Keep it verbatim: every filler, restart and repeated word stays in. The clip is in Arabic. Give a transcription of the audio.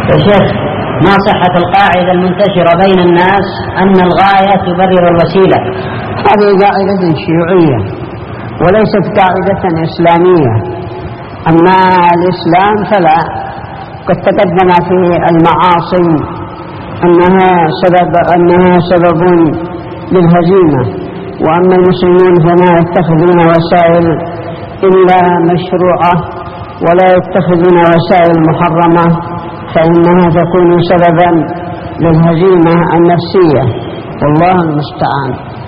يا شيخ، ما صحة القاعدة المنتشرة بين الناس أن الغاية تبرر الوسيلة؟ هذه قاعدة شيوعية وليست قاعدة إسلامية. أما الإسلام فلا، قد تقدم في المعاصي أنها سبب, أنها سبب للهزيمة، وأما المسلمون فما يتخذون وسائل إلا مشروعة ولا يتخذون وسائل محرمة، فإنها تكون سببا للهزيمة النفسية، والله المستعان.